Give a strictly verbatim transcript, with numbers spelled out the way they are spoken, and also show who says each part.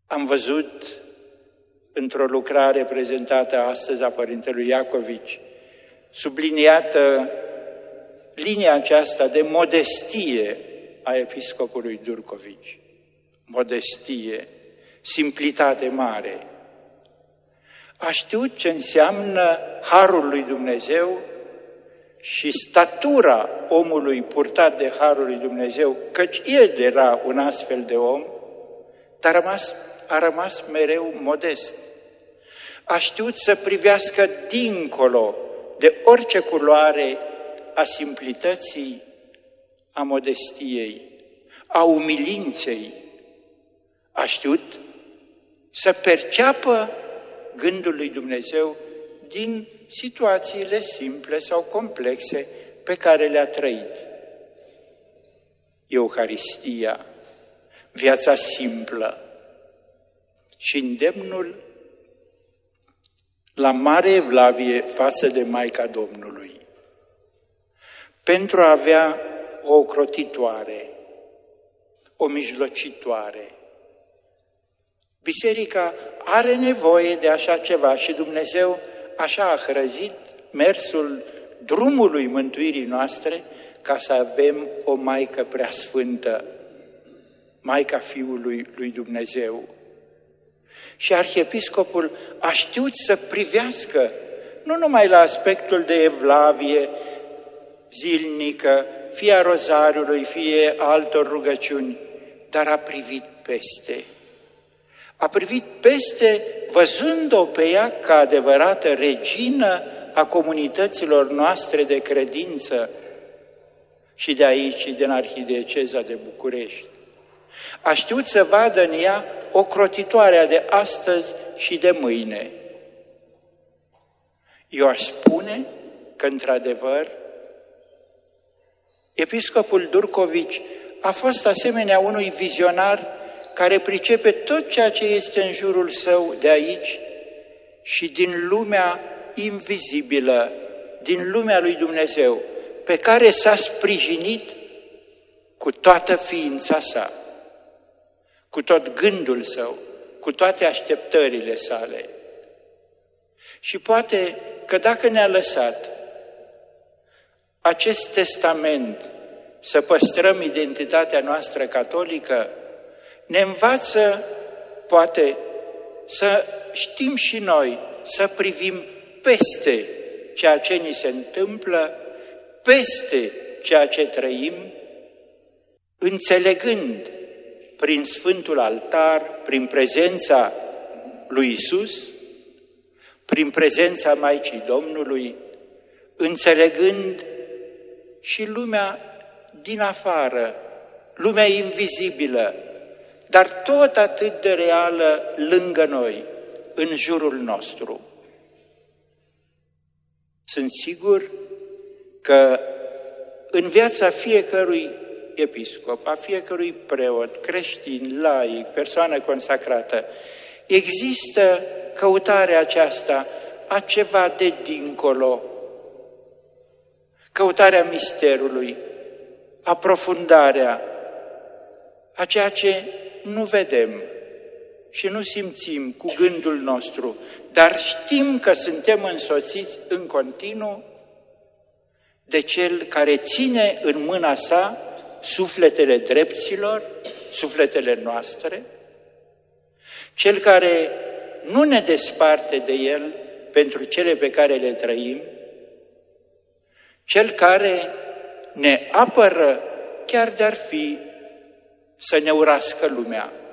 Speaker 1: Am văzut într-o lucrare prezentată astăzi a Părintelui Iacovici, subliniată linia aceasta de modestie a episcopului Durcovici. Modestie, simplitate mare. A știut ce înseamnă harul lui Dumnezeu și statura omului purtat de harul lui Dumnezeu, căci el era un astfel de om, dar a rămas, a rămas mereu modest. A știut să privească dincolo de orice culoare a simplității, a modestiei, a umilinței. A știut să perceapă gândul lui Dumnezeu din situațiile simple sau complexe pe care le-a trăit. Euharistia, viața simplă și îndemnul la mare evlavie față de Maica Domnului, pentru a avea o ocrotitoare, o mijlocitoare. Biserica are nevoie de așa ceva și Dumnezeu așa a hrăzit mersul drumului mântuirii noastre ca să avem o Maică Preasfântă, Maica Fiului lui Dumnezeu. Și arhiepiscopul a știut să privească nu numai la aspectul de evlavie zilnică, fie a rozariului, fie a altor rugăciuni, dar a privit peste. A privit peste, văzând-o pe ea ca adevărată regină a comunităților noastre de credință și de aici și din Arhidieceza de București. A știut să vadă în ea ocrotitoarea de astăzi și de mâine. Eu aș spune că, într-adevăr, episcopul Durcovici a fost asemenea unui vizionar care pricepe tot ceea ce este în jurul său de aici și din lumea invizibilă, din lumea lui Dumnezeu, pe care s-a sprijinit cu toată ființa sa, cu tot gândul său, cu toate așteptările sale. Și poate că dacă ne-a lăsat acest testament să păstrăm identitatea noastră catolică, ne învață, poate, să știm și noi, să privim peste ceea ce ni se întâmplă, peste ceea ce trăim, înțelegând prin Sfântul Altar, prin prezența lui Isus, prin prezența Maicii Domnului, înțelegând și lumea din afară, lumea invizibilă, dar tot atât de reală lângă noi, în jurul nostru. Sunt sigur că în viața fiecărui episcop, a fiecărui preot, creștin, laic, persoană consacrată, există căutarea aceasta a ceva de dincolo, căutarea misterului, aprofundarea a ceea ce nu vedem și nu simțim cu gândul nostru, dar știm că suntem însoțiți în continuu de Cel care ține în mâna sa sufletele drepților, sufletele noastre, Cel care nu ne desparte de El pentru cele pe care le trăim, Cel care ne apără chiar de-ar fi să ne urască lumea.